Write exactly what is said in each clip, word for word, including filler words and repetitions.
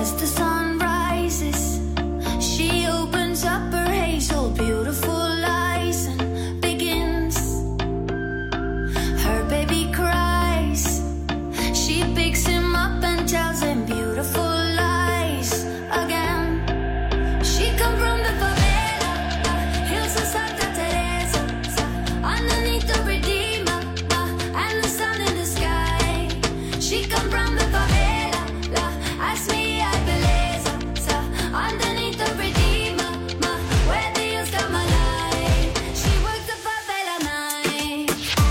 As the sun rises, she opens up her hazel, beautiful eyes and begins. Her baby cries. She picks him up and tells him beautiful lies again. She come from the favela, hills of Santa Teresa, underneath the Redeemer, and the sun in the sky. She come from the favela, ask me I beleza, underneath the Redeemer, where the hills come alive. She works the favela night.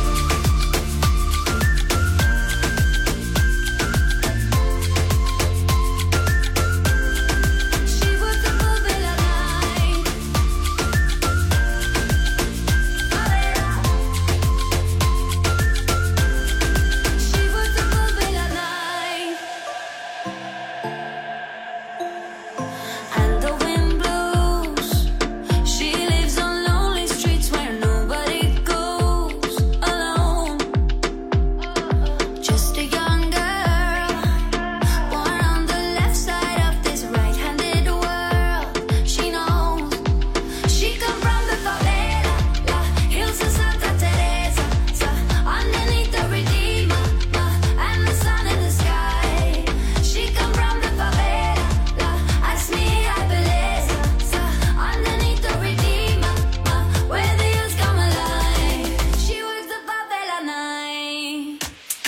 She works the favela night. Favela. She works the favela night. And the wind blows. She lives on lonely streets where nobody goes alone. Just a young girl, born on the left side of this right-handed world. She knows. She come from the favela, la hills of Santa Teresa, underneath the Redeemer, and the sun in the sky. She come from the favela, la ask me I beleza, underneath the Redeemer, where the hills come alive. She works the favela night.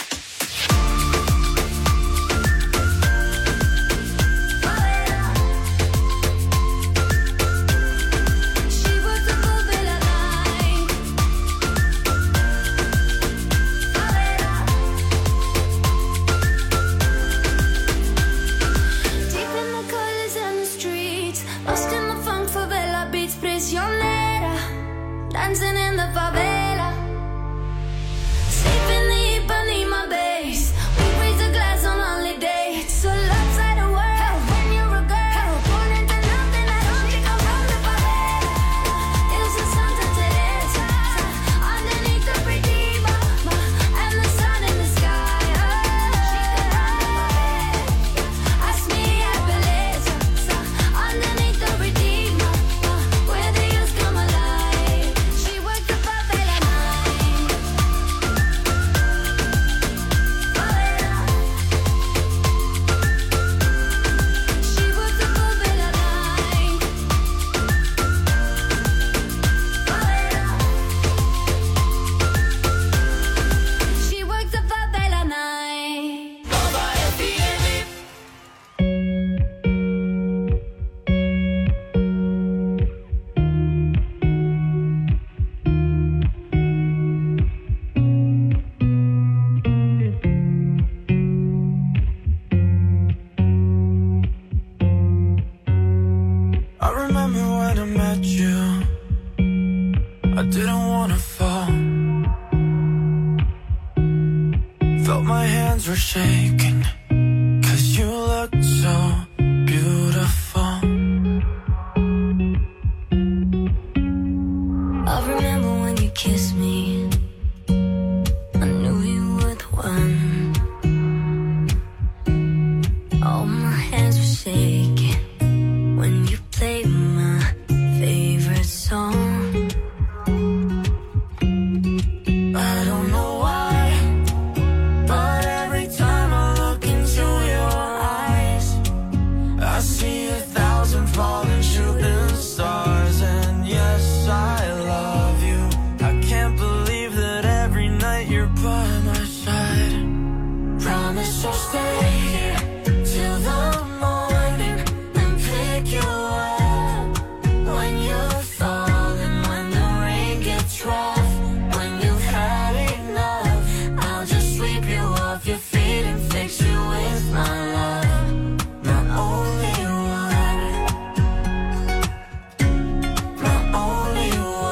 Favela. She works the favela night. Favela. Deep in the colors and the streets, lost in the funk, favela beats, prisionera, dancing in the favela. Sleep in the Ipanema base, we raise a glass on holiday. So love side the world, when you're a girl, born into nothing, I don't think I'm from the favela. Hills of Santa Teresa, underneath the Redeemer, and the sun in the sky. She come from the favela, ask me I beleza, underneath the Redeemer, where the hills come alive. She works the favela night. Favela. She works the favela night. Favela. She works the favela night. I remember when I met you, I didn't wanna fall. Felt my hands were shaking, cause you looked so beautiful. I remember when you kissed me, I knew you were the one. All my hands were shaking when you played my favorite song. I don't know why, but every time I look into your eyes, I see a thousand falling shooting stars. And yes, I love you. I can't believe that every night you're by my side. Promise I'll stay here till the morning and pick you up when you're falling, when the rain gets rough, when you've had enough. I'll just sweep you off your feet and fix you with my love, my only one, my only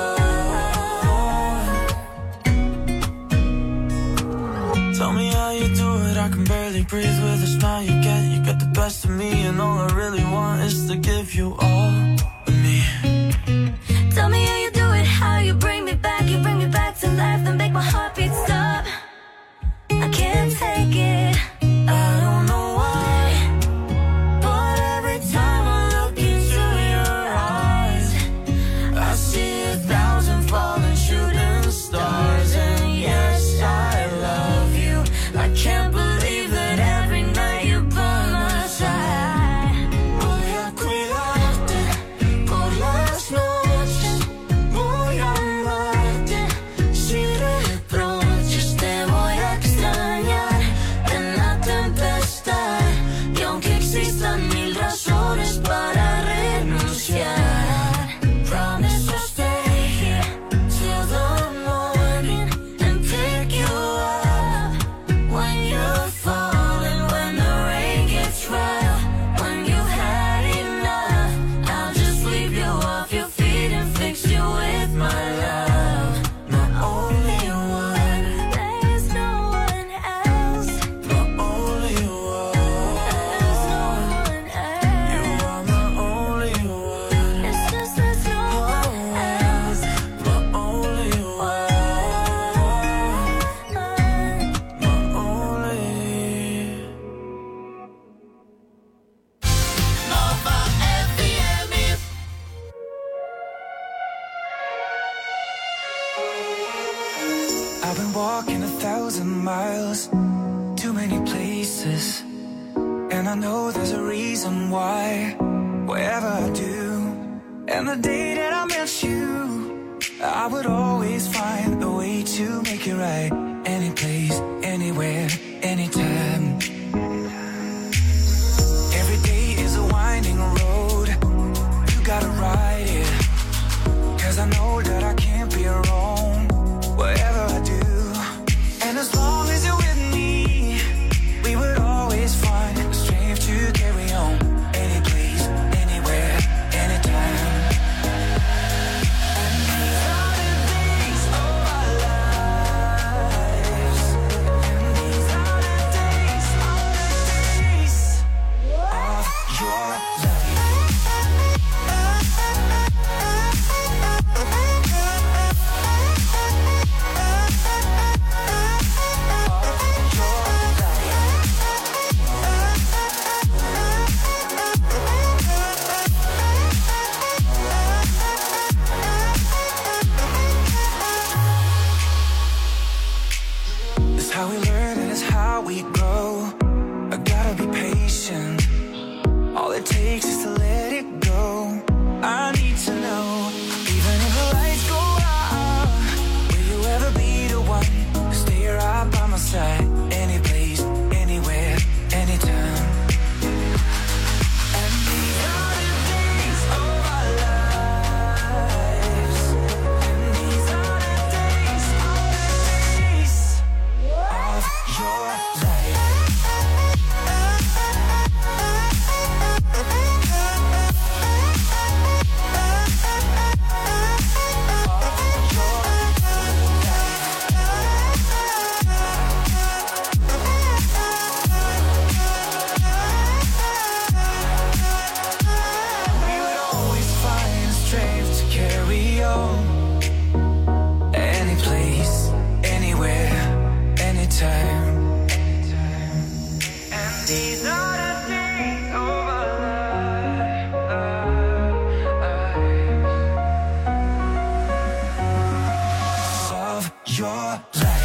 one. Tell me how you do it, I can barely breathe with the smile you get. You get the best of me, and all I really want is to give you all of me. Tell me how you do it, how you bring me back, you bring me back to life, then make my heartbeat stop. I can't take it. I don't know why, but miles, too many places, and I know there's a reason why. Whatever I do, and the day that I met you, I would always find a way to make it right. Any place, anywhere, anytime. Every day is a winding road, you gotta ride it, 'cause I know that I can't be wrong, whatever I do. And as long as you're with me, we would always find the strength to carry on. Any place, anywhere, anytime. And these are the days of our lives. And these are the days, are the days of your life. How we learn and it's how we grow. I gotta be patient. All it takes is to let it go. I need to know, even if the lights go out, will you ever be the one to stay right by my side? Any place, anywhere, anytime. And these are the days of our lives. And these are the days, are the days of your life. We would always find strength to carry on. Any place, anywhere, anytime. And these are the days of our life, of your life.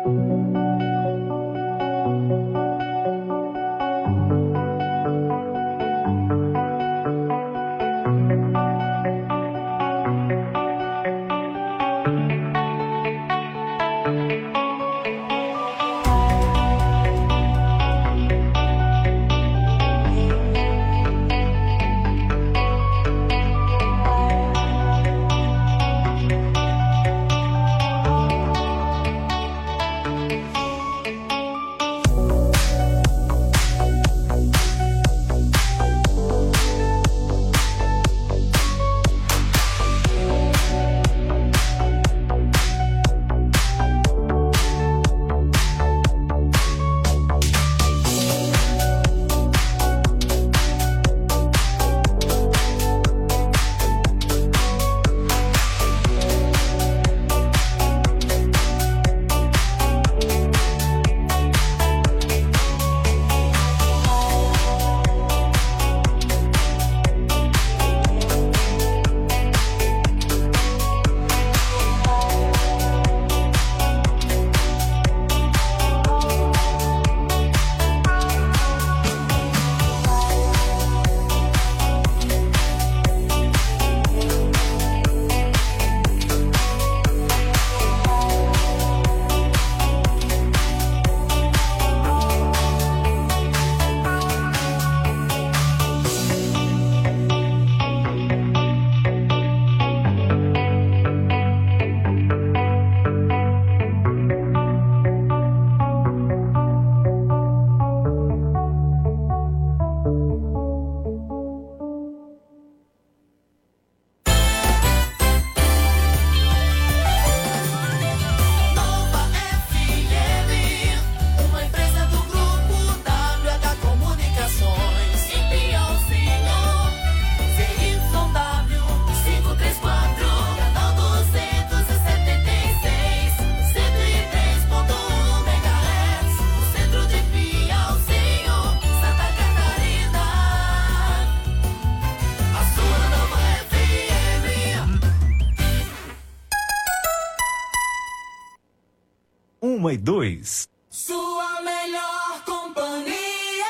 Uma e dois. Sua melhor companhia,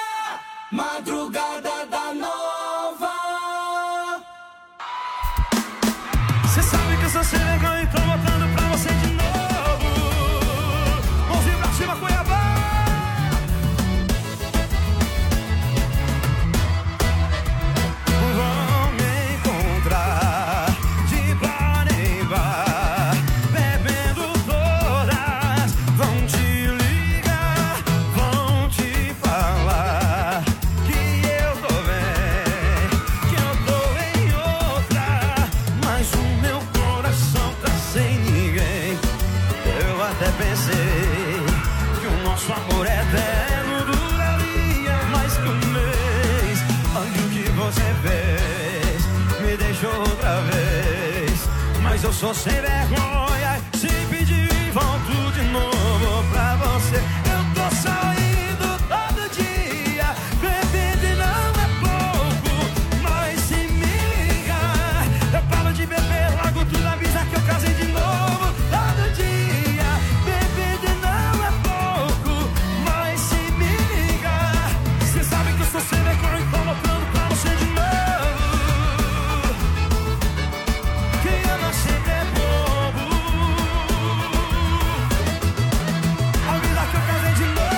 Madrugada da Nova. Cê sabe que eu sou legal e tô voltando pra você de novo. Mãozinha pra cima, Cuiabá. Vão me encontrar de bar em bar, bebendo todas. Vão te ligar, vão te falar que eu tô bem, que eu tô em outra. Mas o meu coração tá sem ninguém. Eu até pensei que o nosso amor eterno duraria mais que um mês. Olha o que você fez, me deixou outra vez. Mas eu sou sem vergonha, se pedir volto de novo pra você. Eu tô saindo todo dia, bebendo e não é pouco. Mas se me ligar, eu paro de beber, logo tudo avisa que eu casei de novo. Todo dia, bebendo e não é pouco. Mas se me ligar, cê sabe que eu sou sem vergonha e tô voltando pra você de novo. Quem ama sempre é bobo. Avisa que eu casei de novo.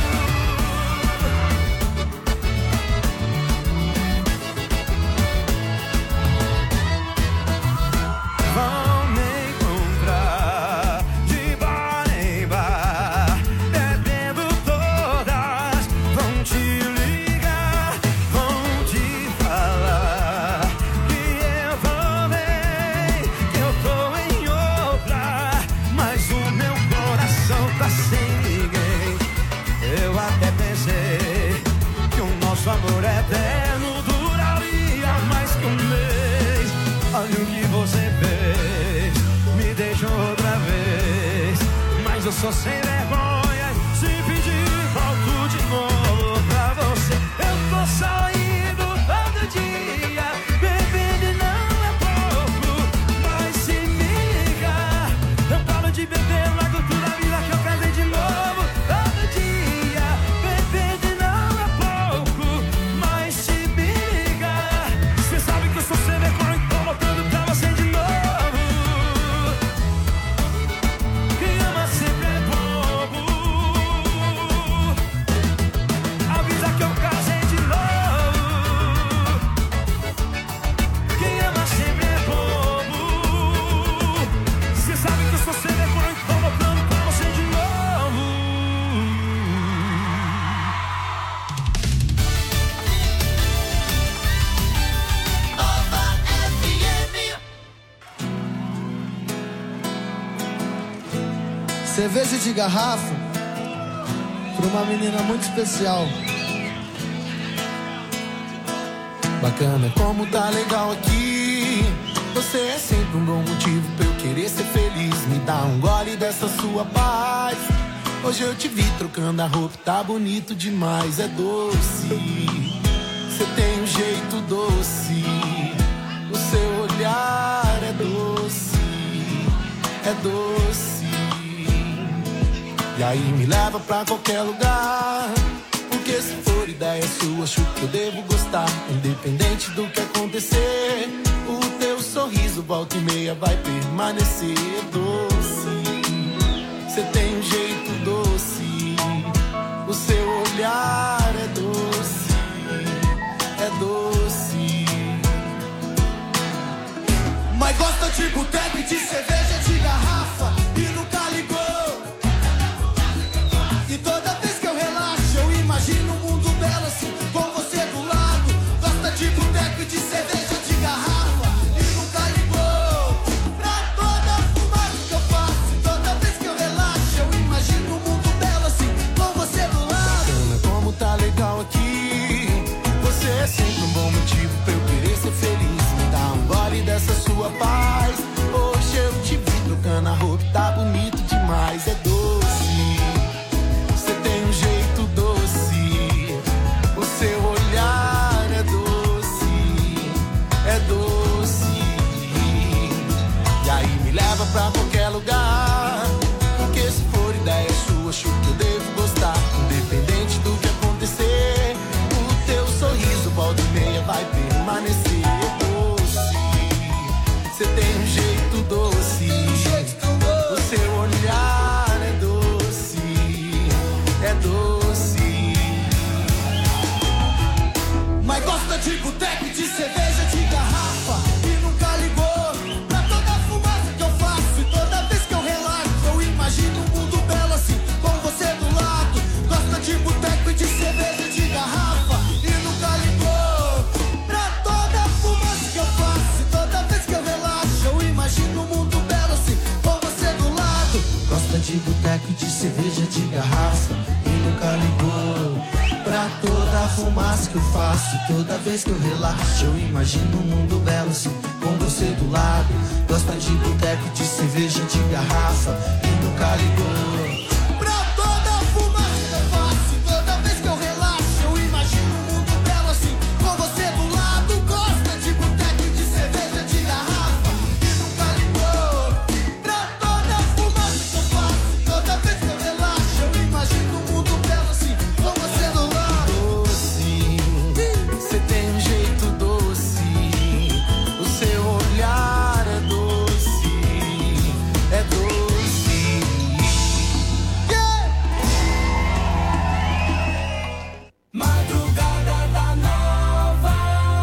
Vão me encontrar de bar em bar, bebendo todas. Vão te ligar, vão te falar que eu tô bem, que eu tô em outra. Mas o meu coração tá sem ninguém. Eu até pensei que o nosso amor eterno duraria mais que um mês. Olha o que você fez, me deixou outra vez. Mas eu sou sem vergonha, se pedir volto de novo pra você. Eu tô saindo todo dia, bebendo e não é pouco. Mas se me ligar, eu paro de beber, logo tudo a vida que eu quero. Cerveja de garrafa pra uma menina muito especial. Bacana como tá legal aqui. Você é sempre um bom motivo pra eu querer ser feliz. Me dá um gole dessa sua paz. Hoje eu te vi trocando a roupa, tá bonito demais. É doce, você tem um jeito doce. O seu olhar é doce, é doce. E aí me leva pra qualquer lugar, porque se for ideia sua, acho que eu devo gostar. Independente do que acontecer, o teu sorriso volta e meia vai permanecer doce. Você tem um jeito doce, o seu olhar é doce, é doce. Mas gosta de boteco e de cerveja de garrafa e nunca ligou. E toda vez que eu relaxo, eu imagino um mundo belo assim, com você do lado. Gosta de boteco e de cerveja de garrafa e nunca ligou pra toda a fumaça que eu faço. Toda vez que eu relaxo, eu imagino um mundo belo assim, com você do lado. Bacana como tá legal aqui. Você é sempre um bom motivo pra eu querer ser feliz. Me dá um gole dessa sua paz. Hoje eu te vi trocando a roupa, tá bonito demais. É doce, você tem um jeito doce. O seu olhar é doce, é doce. E aí me leva pra qualquer lugar, porque se for ideia sua, acho que eu devo gostar. Independente do que acontecer, o teu sorriso volta e meia vai permanecer doce. Você tem um jeito doce, o seu olhar é doce, é doce. Mas gosta de boteco e de cerveja de garrafa e nunca ligou pra toda a fumaça que eu faço. E toda vez que eu relaxo, eu imagino um mundo belo assim, com você do lado. Gosta de boteco e de cerveja de garrafa e nunca ligou pra toda a fumaça que eu faço. E toda vez que eu relaxo, eu imagino um mundo belo assim, com você do lado. Gosta de boteco e de cerveja de garrafa e nunca ligou pra toda a fumaça que eu faço. Toda vez que eu relaxo, eu imagino um mundo belo assim, com você do lado. Gosta de boteco, de cerveja, de garrafa e nunca ligou pra toda a fumaça que eu faço. Toda vez que eu relaxo, eu imagino um mundo belo assim, com você do lado. Gosta de boteco, de cerveja, de garrafa e nunca ligou pra toda a fumaça que eu faço. Toda vez que eu relaxo, eu imagino um mundo belo assim, com você do lado. Você tem um jeito doce, o seu olhar é doce, é doce. Yeah! Madrugada da Nova.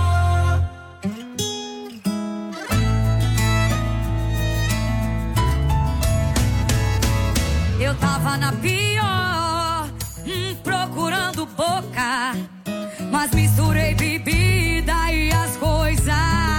Eu tava na pior, hum, procurando boca, mas misturei bebida e as coisas.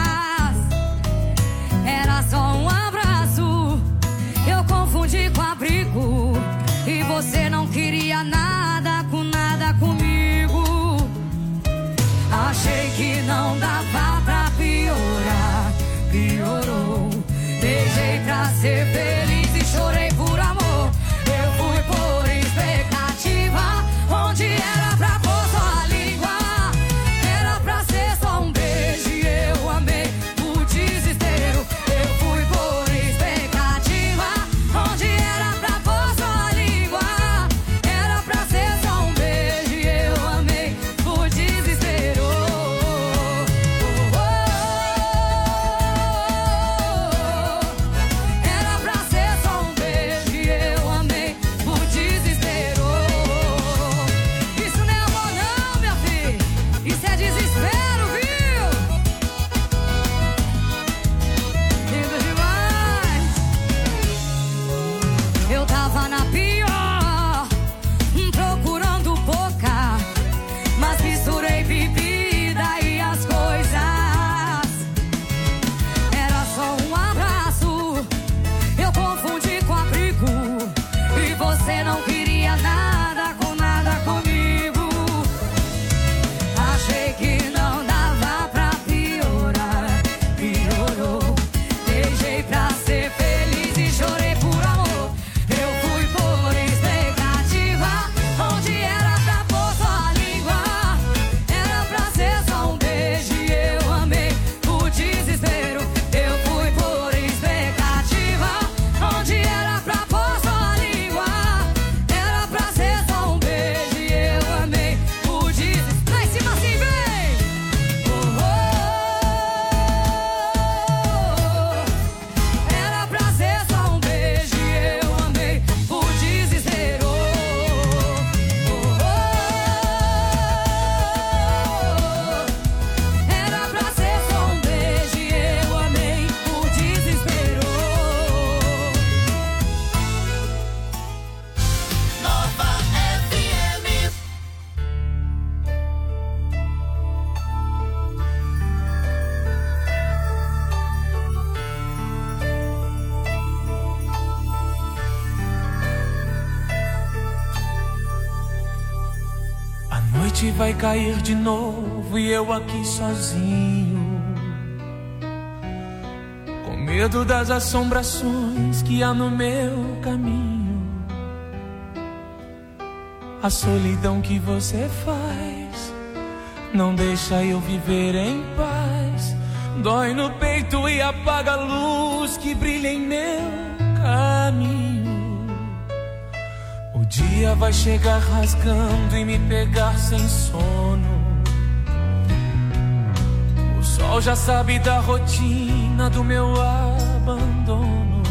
Era só um abraço, eu confundi com abrigo, e você não queria nada com nada comigo. Achei que não dava pra piorar, piorou. Beijei pra ser feliz e chorei por amor. Eu fui por expectativa, onde era pra pôr só a língua. Era pra ser só um beijo e eu amei. noite vai cair de novo e eu aqui sozinho, com medo das assombrações que há no meu caminho. A solidão que você faz não deixa eu viver em paz. Dói no peito e apaga a luz que brilha em meu caminho. O dia vai chegar rasgando e me pegar sem sono. O sol já sabe da rotina do meu abandono.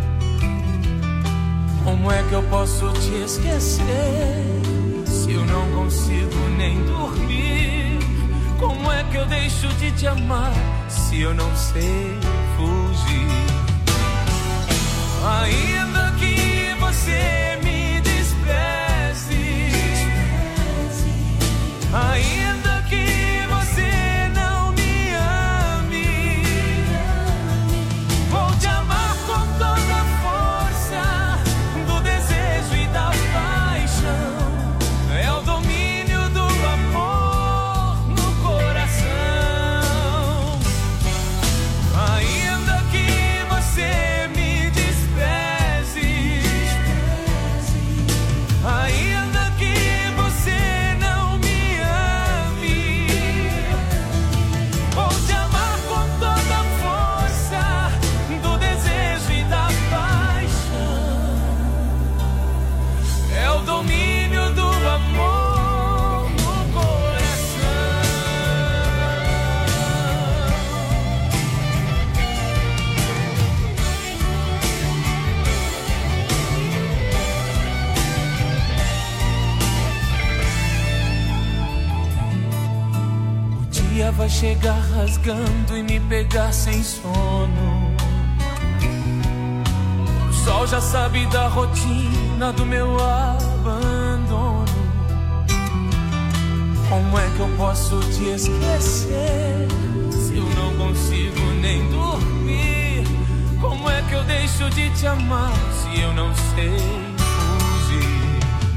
Como é que eu posso te esquecer se eu não consigo nem dormir? Como é que eu deixo de te amar se eu não sei fugir? Ainda que você me despreze, ainda que você não me ame, vou te amar com toda a força do desejo e da paixão. É o domínio do amor no coração. Ainda que você me despreze, ainda que você não me ame, vou te amar com toda a força do desejo e da paixão. É o domínio do amor no coração. O dia vai chegar rasgando e me pegar sem sono. O sol já sabe da rotina do meu abandono. Como é que eu posso te esquecer se eu não consigo nem dormir? Como é que eu deixo de te amar se eu não sei fugir?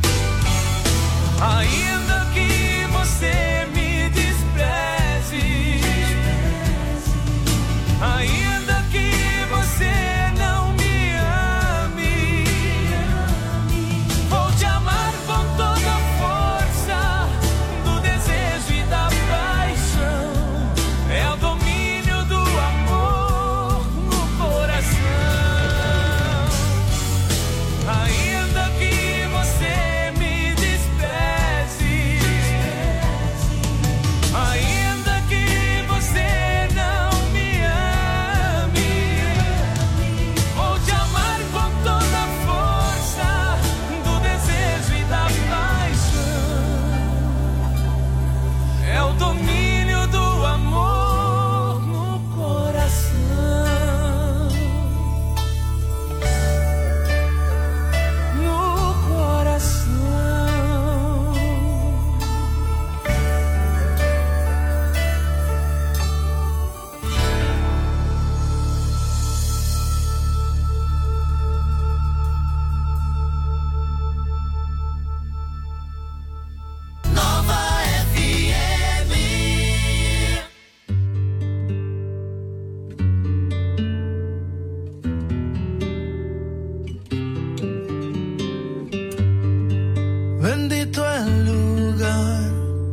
Ainda que você me despreze, ainda que você não me ame, vou te amar com toda a força do desejo e da paixão. É o domínio do amor no coração. Ainda que você me despreze, ainda que você não me ame, vou te amar com toda a força do desejo e da paixão. É o domínio do amor no coração. No coração. Nova F M. Bendito el lugar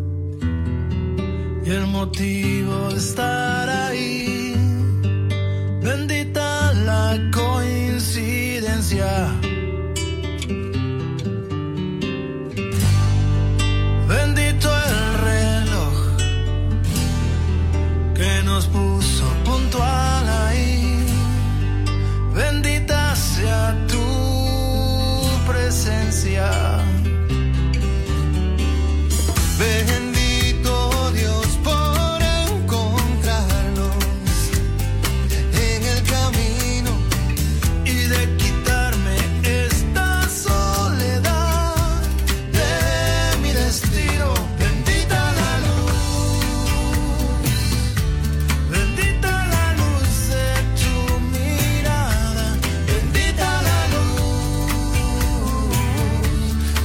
y el motivo de estar ahí. Bendita la coincidencia. Bendito el reloj que nos puso puntual ahí. Bendita sea tu presencia. Bendito Dios por encontrarnos en el camino y de quitarme esta soledad de mi destino. Bendita la luz, bendita la luz de tu mirada, bendita la luz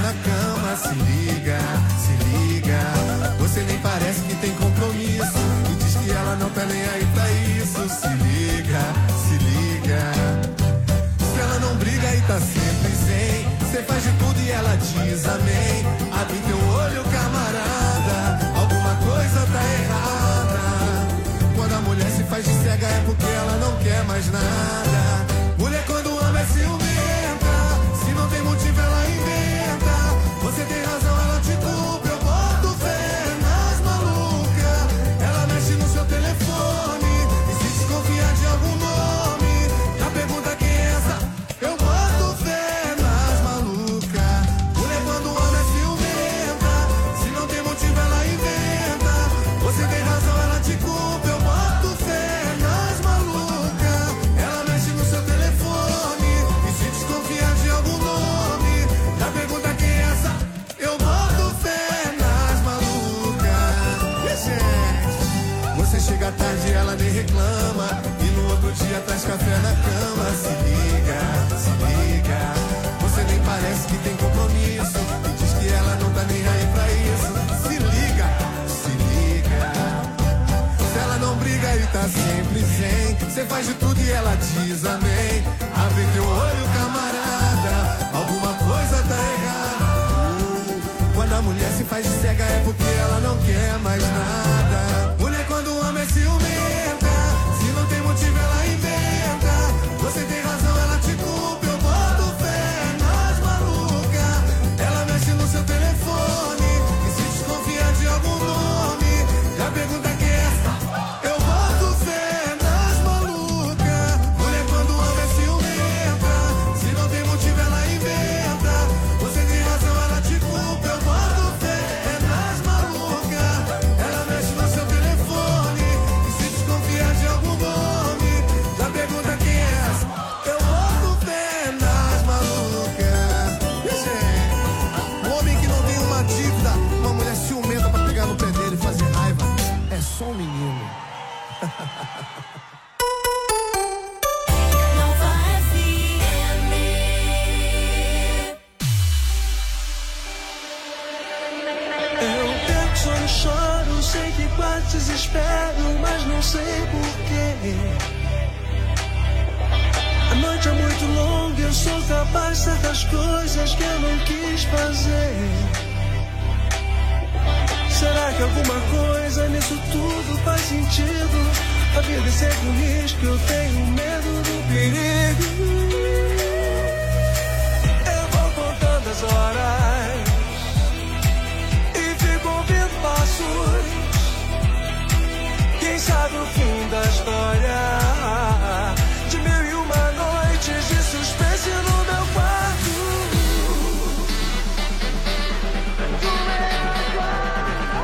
na cama. Se liga, se liga. Você nem parece que tem compromisso e diz que ela não tá nem aí pra isso. Se liga, se liga. Se ela não briga e tá sempre zen, cê faz de tudo e ela diz amém. Abre teu olho, camarada, alguma coisa tá errada. Quando a mulher se faz de cega é porque ela não quer mais nada. Mulher quando ama é ciumenta, se não tem motivo ela inventa. Você tem razão, ela te culpa, eu boto fé nas malucas. Ela mexe no seu telefone e se desconfiar de algum nome, já pergunta quem é essa, eu boto fé nas malucas. Mulher quando ama é ciumenta, se não tem motivo ela inventa. Você tem razão, ela te culpa, eu boto fé nas malucas. Ela mexe no seu telefone e se desconfiar de algum nome, já pergunta quem é essa, eu boto fé nas malucas. E gente, você chega tarde e ela nem reclama, e no outro dia traz café na cama. Se liga, se liga. Você nem parece que tem compromisso e diz que ela não tá nem aí pra isso. Se liga, se liga. Se ela não briga e tá sempre zen, cê faz de tudo e ela diz amém. Abre teu olho, camarada, alguma coisa tá errada. Quando a mulher se faz de cega é porque ela não quer mais nada. Mulher quando ama é ciumenta, se não tem motivo ela inventa. Você tem razão, ela te culpa, eu boto fé nas malucas. Ela mexe no seu telefone e se desconfiar de algum nome, já pergunta quem é essa, eu boto fé nas malucas. Mulher quando ama é ciumenta, se não tem motivo ela inventa. Você tem razão, ela te culpa, eu boto fé nas malucas. Ela mexe no seu telefone e se desconfiar de algum nome, já pergunta quem é essa, eu boto fé nas malucas. E gente, um homem que não tem uma dívida, uma mulher ciumenta pra pegar no pé dele e fazer raiva, é só um menino. Nova F M. Eu penso, eu choro, sei que quase desespero, mas não sei porquê. A noite é muito longa, eu sou capaz de certas coisas que eu não quis fazer. Será que alguma coisa nisso tudo faz sentido? A vida é sempre um risco, eu tenho medo do perigo. Eu vou contando as horas e fico ouvindo passos. Quem sabe o fim da história de mil e uma noites de suspense no meu quarto. Do meu quarto.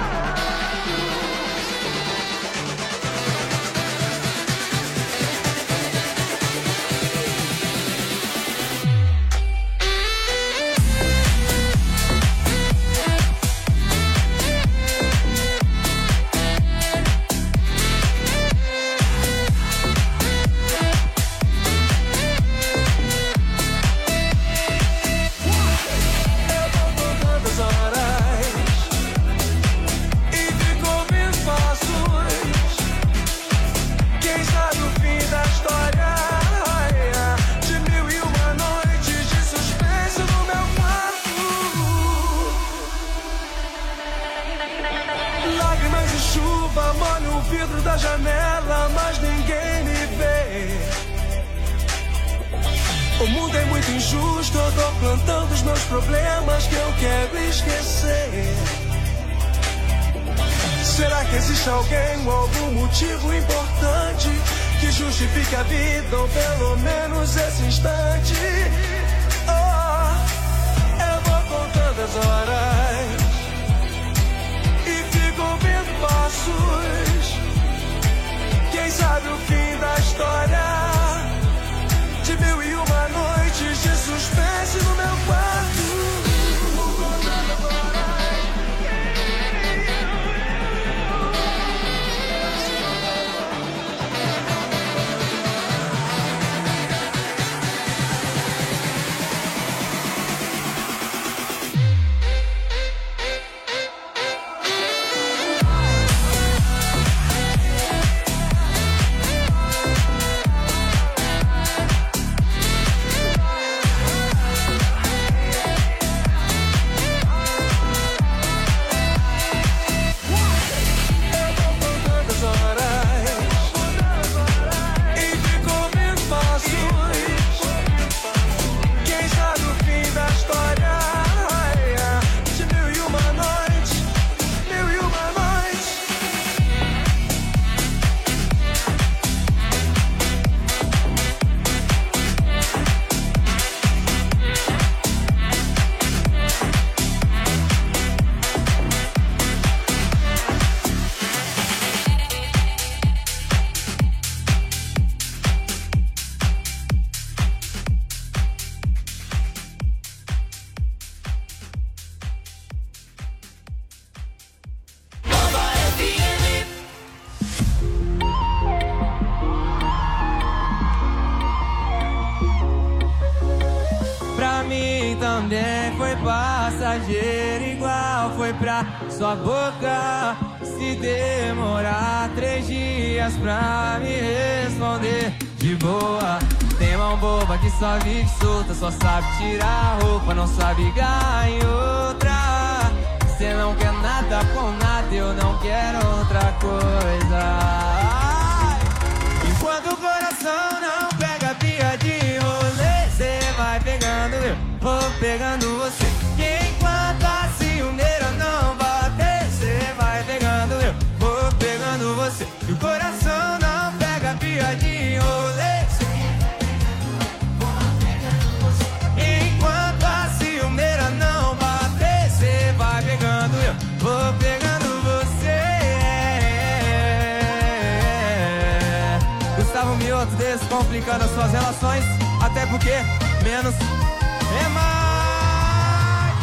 Da janela, mas ninguém me vê. O mundo é muito injusto, eu tô plantando os meus problemas que eu quero esquecer. Será que existe alguém ou algum motivo importante que justifique a vida, ou pelo menos esse instante? Oh, eu vou contando as horas e fico ouvindo passos. Quem sabe o fim da história de mil e uma noites de suspense no meu quarto. passageiro igual foi pra sua boca. Se demorar três dias pra me responder de boa. Tem mão boba que só vive solta, só sabe tirar a roupa, não sabe ganhar em outra. Cê não quer nada com nada, eu não quero outra coisa. Enquanto o coração não pega pia de rolê, cê vai pegando eu, vou pegando você. E enquanto a ciumeira não bater, cê vai pegando eu, vou pegando você. E o coração não pega pia de rolê. Enquanto a ciumeira não bater, cê vai pegando eu, vou pegando você. Gustavo Mioto descomplicando as suas relações, até porque menos é mais.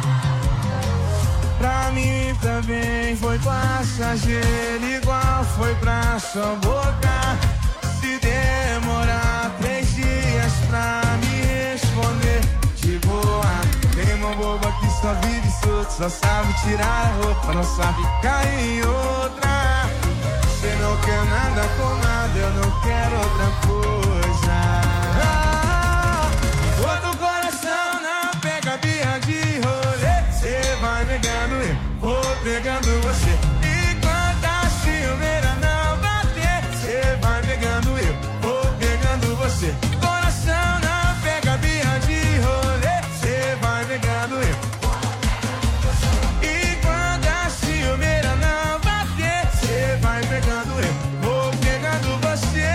Pra mim também foi passageiro igual foi pra sua boca. Se demorar três dias pra me responder de boa. Tem uma boba que só vive solto, só sabe tirar a roupa, não sabe cair em outra. Cê não quer nada com nada, eu não quero outra coisa. Ah, outro coração não pega birra de rolê. Cê vai pegando eu, vou pegando você. Enquanto a ciumeira não bater, cê vai pegando eu, vou pegando você. Coração não pega birra de rolê, cê vai pegando eu. Enquanto a ciumeira não bater, cê vai pegando eu, vou pegando você.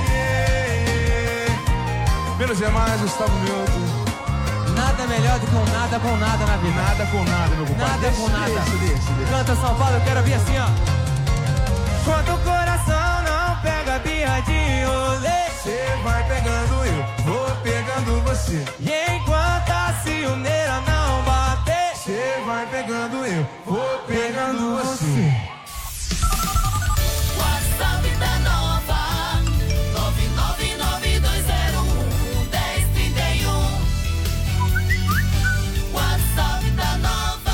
Menos é mais, Gustavo Mioto. Nada melhor do que um nada com nada na vida. Nada com nada, meu compadre. Nada Deixa, com nada. Deixa, deixa, deixa. Canta São Paulo, eu quero ouvir assim, ó. Quando o coração não pega birra de rolê, Cê vai pegando eu, vou pegando você. e enquanto a ciumeira não bater, Cê vai pegando eu, vou pegando você. WhatsApp da Nova nove nove nove dois zero um um zero três um. WhatsApp da Nova.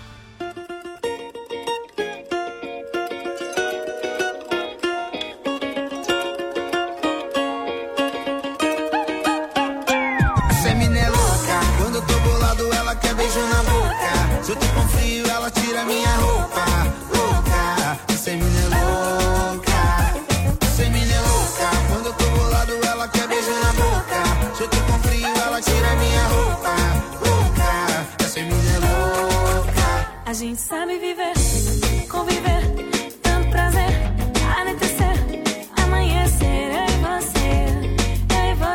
Essa mina é louca, quando eu tô bolado ela quer beijo na boca. Se eu tô com frio ela tira minha roupa. Louca, essa mina é louca. Essa mina é louca, quando eu tô bolado ela quer beijo na boca. Se eu tô com frio ela tira minha roupa. Louca, essa mina é louca. A gente sabe viver, conviver, tanto prazer, anoitecer, amanhecer, eu e você, eu e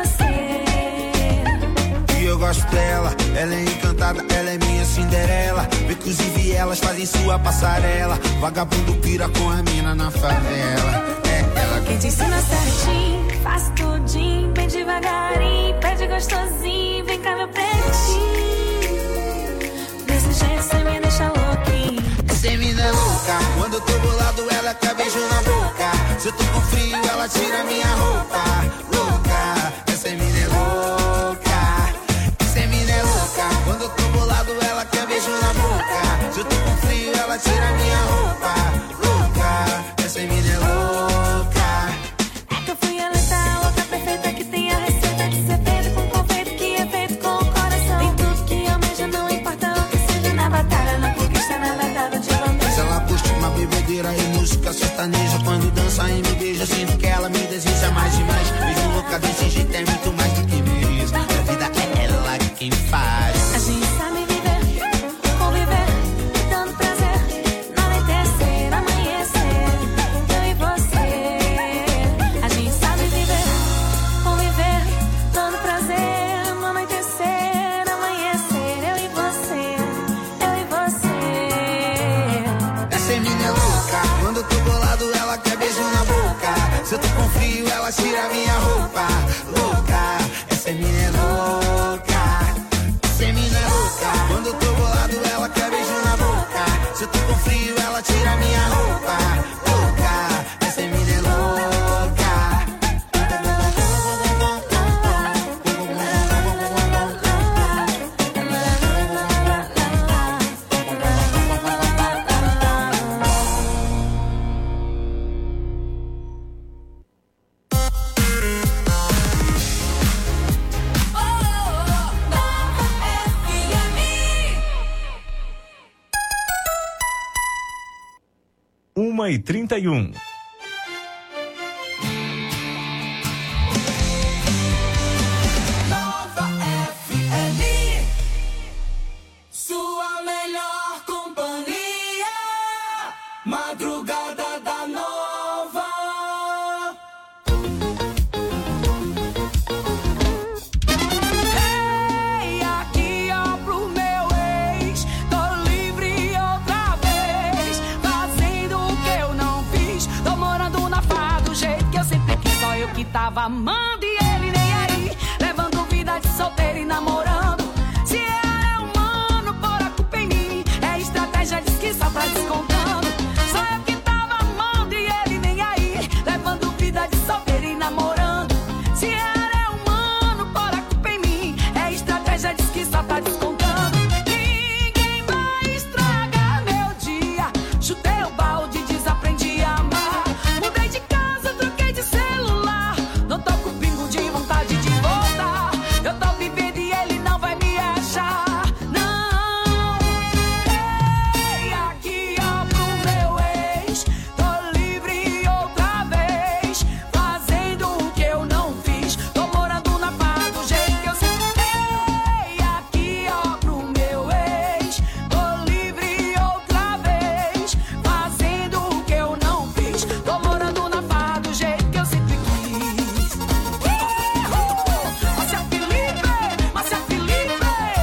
você. E eu gosto dela, ela é encantada, ela é minha Cinderela. Inclusive elas fazem sua passarela. Vagabundo pira com a mina na favela. É ela Quem te ensina certinho, faz tudinho, bem devagarinho, pede gostosinho, vem cá meu pretinho. Desse jeito cê me deixa louquinho. Essa mina é louca, quando eu tô bolado ela quer beijo na boca. Se eu tô com frio ela tira minha roupa. Louca, essa mina é louca. Essa mina é louca, quando eu tô bolado ela quer beijo na boca. Se eu tô com frio ela tira minha roupa. Louca, essa mina é louca. É que eu fui eleita a louca perfeita que tem a receita de ser feito com confeito que é feito com o coração. Tem tudo que almeja, não importa o que seja na batalha, na conquista, na batalha de bandeira. Mas ela curte uma bebedeira e música sertaneja. Quando dança e me beija, sinto que ela me deseja mais e mais. Beijo louca desse jeito é muito mais do que mereço. A vida é ela quem faz. A gente sabe viver, conviver, dando prazer, no anoitecer, amanhecer, eu e você. A gente sabe viver, conviver, dando prazer, no anoitecer, amanhecer, eu e você, eu e você. Essa mina é louca, quando eu tô bolado ela quer beijo na boca. Se eu tô com frio ela tira minha roupa. Louca, essa mina é louca. Essa mina é louca, quando eu tô bolado ela quer beijo na boca. Se eu tô com frio ela tira minha roupa. Louca, essa mina é louca. uma e trinta e um. Sua melhor companhia, Madrugada da Nova. Ei, aqui ó pro meu ex, tô livre outra vez, fazendo o que eu não fiz, tô morando na farra do jeito que eu sempre quis, só eu que tava amando e ele nem aí, levando vida de solteiro e namorando. Se era humano, pôr a culpa em mim, é estratégia diz que só tá descontando. Só eu que tava amando e ele nem aí, levando vida de solteiro e namorando. Se era humano, pôr a culpa em mim, é estratégia diz que só tá descontando. Ninguém vai estragar meu dia, chutei o balde, desaprendi a amar. Mudei de casa, troquei de celular, não tô com pingo de vontade de voltar. Eu tô vivendo e ele não vai me achar, não. Ei, aqui ó pro meu ex, tô livre outra vez, fazendo o que eu não fiz, tô morando na paz do jeito que eu sempre. Ei, aqui ó pro meu ex, tô livre outra vez, fazendo o que eu não fiz, tô morando na paz do jeito que eu sempre quis. Márcia Felipe, Márcia Felipe.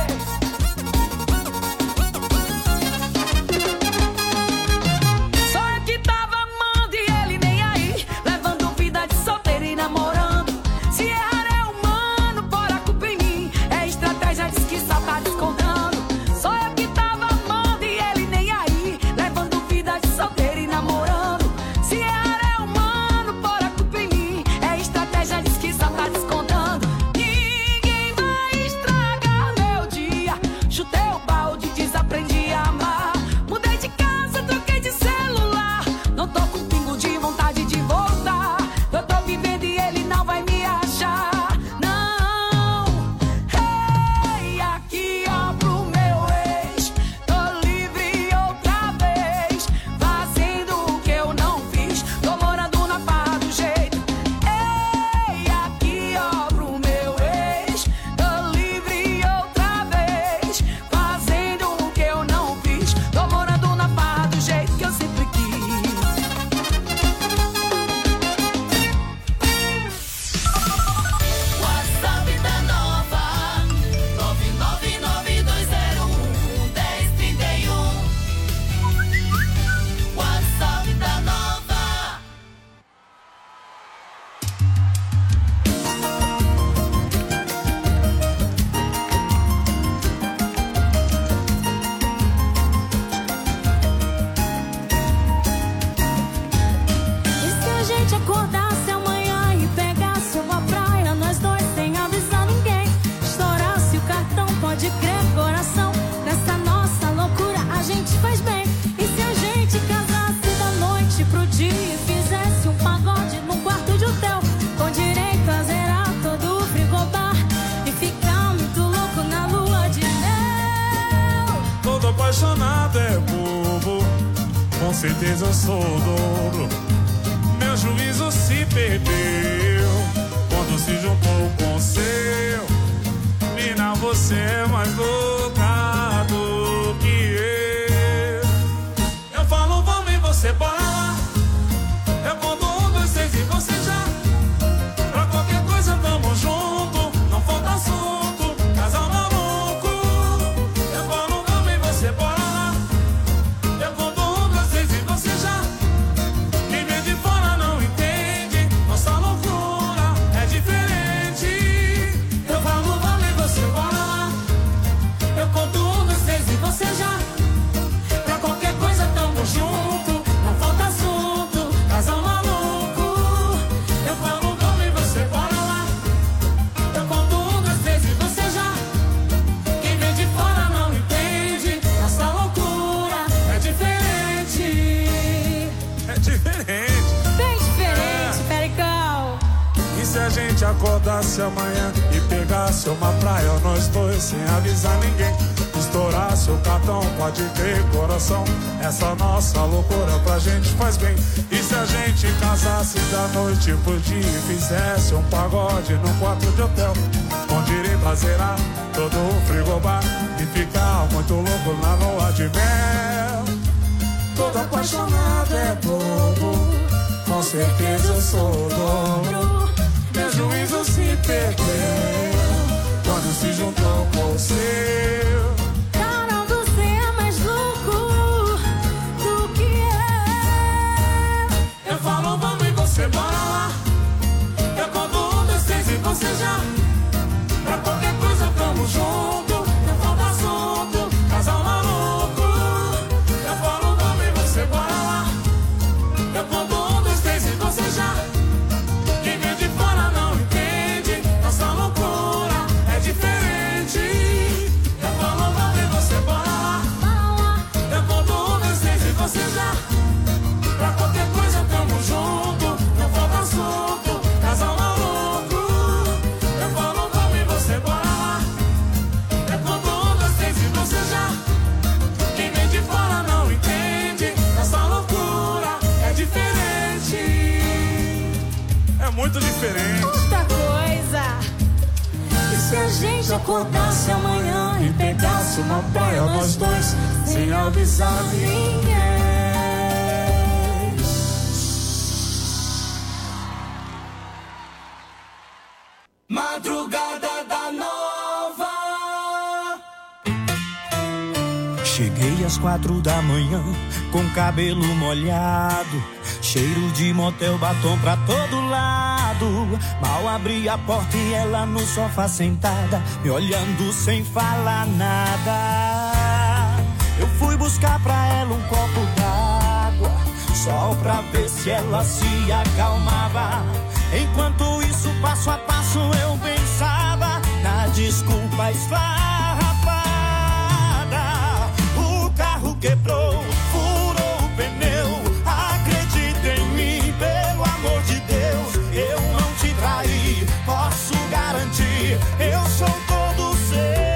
Só eu que tava amando e ele nem aí, levando vida de solteiro e namorando. Se errar é humano, pôr a culpa em mim, é estratégia diz que só tá descontando. Só eu que tava amando e ele nem aí, levando vida de solteiro e namorando. Se errar é humano, pôr a culpa em mim, é estratégia diz que só tá descontando. Ninguém vai estragar meu dia, chutei o balde, desaprendi a amar. Mudei de casa, troquei de celular, não tô com pingo de vontade de voltar. Eu tô vivendo e ele não vai me achar, não. Ei, aqui ó pro meu ex, tô livre outra vez, fazendo o que eu não fiz, tô morando na farra do jeito. Ei, aqui ó pro meu ex, tô livre outra vez, fazendo o que eu não fiz, tô morando na farra do jeito que eu sempre quis. WhatsApp da Nova, nove nove nove dois zero um um zero três um. WhatsApp da Nova. E se a gente acordasse amanhã e pegasse uma praia, nós dois sem avisar ninguém, estourasse o cartão, pode crer, coração, nessa nossa loucura a gente faz bem. E se a gente casasse da noite pro dia e fizesse um pagode num quarto de hotel, com direito a zerar todo o frigobar e ficar muito louco na lua de mel. Todo apaixonado é bobo, com certeza eu sou o dobro. Meu juízo se perdeu quando se juntou com o seu. Mina, você é mais louca do que eu. Eu falo vamos e você bora lá. Eu conto um, dois, três e você já. Pra qualquer coisa tamo junto, não falta assunto, casal maluco. Eu falo vamos e você bora lá. Eu conto um, dois, três e você já. Quem vem de fora não entende, nossa loucura é diferente. Eu falo vamos e você bora lá. Eu conto um, dois, três e você já. Pra qualquer coisa tamo junto, não falta assunto, casal maluco. Eu falo vamos e você bora lá. Eu conto um, dois, três e você já. Quem vem de fora não entende, nossa loucura é diferente. É diferente. Bem diferente, Pericão. E se a gente acordasse amanhã e pegasse uma praia, nós dois sem avisar ninguém, Estourar seu cartão, pode ter coração. Essa nossa loucura pra gente faz bem. E se a gente casasse da noite pro dia e fizesse um pagode num quarto de hotel, com direito a zerar todo o frigobar e ficar muito louco na lua de mel. Todo apaixonado é bobo, com certeza eu sou o dobro. Meu juízo se perdeu quando se juntou com o seu. Carol, você é mais louco do que eu. Eu falo vamos e você bora lá. Eu conto um, dois, três e você já. Pra qualquer coisa tamo junto. Eu falo assunto, casal maluco. Eu falo vamos e você bora lá. Eu conto um, dois, três e você já. Quem vem de fora não entende. Nossa loucura é diferente. Eu falo vamos e você bora lá. Eu conto um, dois, três e você já. Pra qualquer coisa tamo junto. Não falta assunto, casal maluco. Eu falo vamos e você bora lá. Eu conto um, dois, três e você já. Quem vem de fora não entende. Nossa loucura é diferente. É muito diferente. Outra coisa. E se a gente acordasse amanhã e pegasse uma praia nós dois, sem avisar ninguém? Madrugada da Nova. Cheguei às quatro da manhã, com cabelo molhado, cheiro de motel, batom pra todo lado. Mal abri a porta e ela no sofá sentada, me olhando sem falar nada. Eu fui buscar pra ela um copo d'água, só pra ver se ela se acalmava. Enquanto isso, passo a passo, eu pensava na desculpa esfarrapada. O carro quebrou, furou o pneu. Acredita em mim, pelo amor de Deus. Eu não te traí, posso garantir. Eu sou todo seu.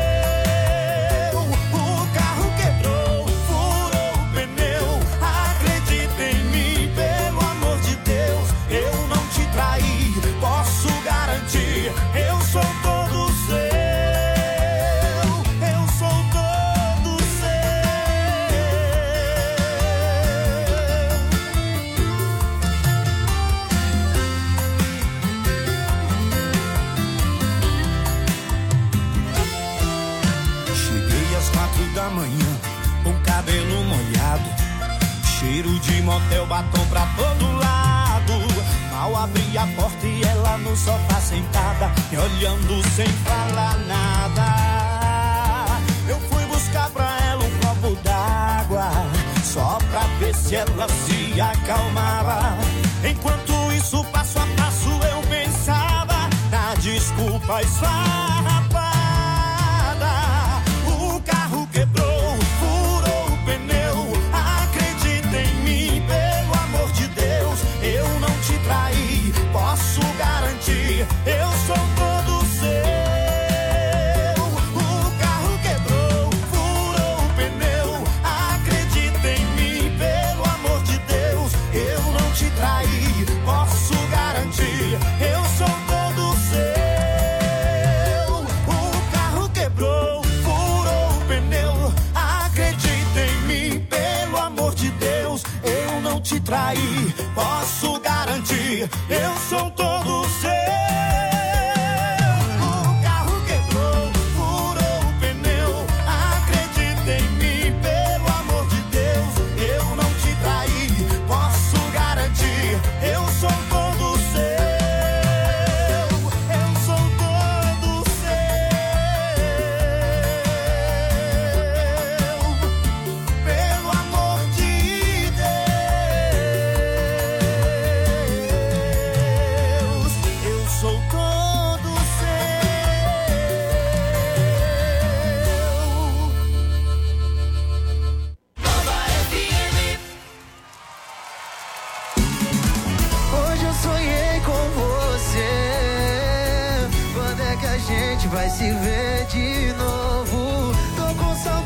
O carro quebrou, furou o pneu. Acredita em mim, pelo amor de Deus. Eu não te traí, posso garantir. Eu sou todo seu. Eu sou todo seu. Cheguei às quatro da manhã, com cabelo molhado, cheiro de motel, batom pra todo lado. Mal abri a porta e ela no sofá sentada, me olhando sem falar nada. Eu fui buscar pra ela um copo d'água, só pra ver se ela se acalmava. Enquanto isso, passo a passo, eu pensava na desculpa esfarrapada. O carro quebrou, furou o pneu. Acredita em mim, pelo amor de Deus. Eu não te traí, posso garantir. Eu sou todo seu. O carro quebrou, furou o pneu. Acredita em mim, pelo amor de Deus. Eu não te traí, posso garantir. Eu sou todo seu. O carro quebrou, furou o pneu. Acredita em mim, pelo amor de Deus. Eu não te traí, posso garantir. Eu sou todo seu. O carro quebrou, furou o pneu. Acredita em mim, pelo amor de Deus. Eu não te traí, posso garantir. Eu sou todo seu. Eu sou todo seu. Pelo amor de Deus, eu sou todo seu. Hoje eu sonhei com você. Quando é que a gente vai se ver de novo? Tô com saudade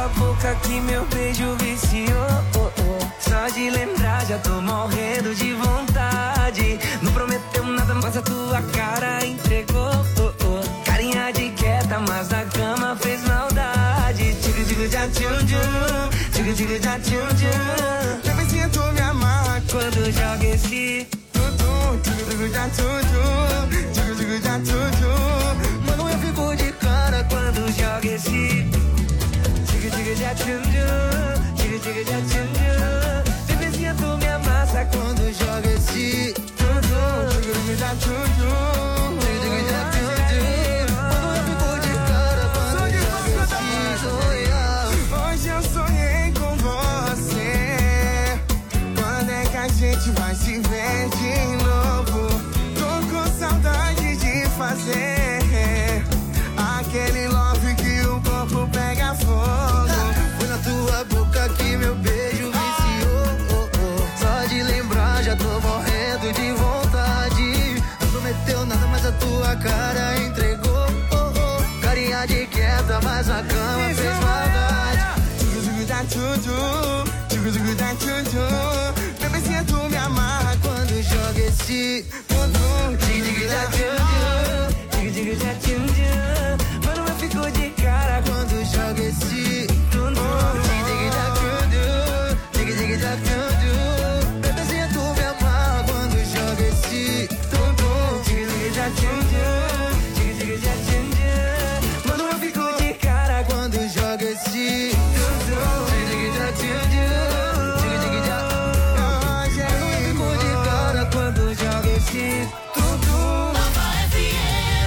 tua boca que meu beijo viciou. Oh, oh. Só de lembrar já tô morrendo de vontade. Não prometeu nada, mas a tua cara entregou. Oh, oh. Carinha de quieta, mas na cama fez maldade. Tigo, tigo, já, tchum, tchum. Tigo, tigo, já, tchum, tchum. Bebezinha, tu me amarra quando joga esse tum, tigo, tigo, já, tchum, tchum. Tigo, tigo, já, tchum, tchum. Mano, eu fico de cara quando joga esse tigo, tigo, já, tchum, tchum. Tigo, tigo, já, tchum, tchum. Bebezinha, tu me amassa quando joga esse tum, tum. Tigo, tigo, já, tchum, tchum. Tigo, tigo, já, tchum, tchum. Mano, eu fico de cara quando joga esse hoje eu sonhei com você. Quando é que a gente vai se ver de novo? Tô com saudade de fazer aquele love que o corpo pega fogo. Foi na tua boca que meu beijo viciou. Oh, oh. Só de lembrar já tô morrendo de vontade. Não prometeu nada, mas a tua cara entregou. Oh, oh. Carinha de quieta, mas a cama fez maldade. Tigo, tigo, da, tchum, tchum. Tigo, tigo, da, tchum, tchum. Bebezinha, tu me amarra quando joga esse tum, tum. Tigo, tigo, da, tchum.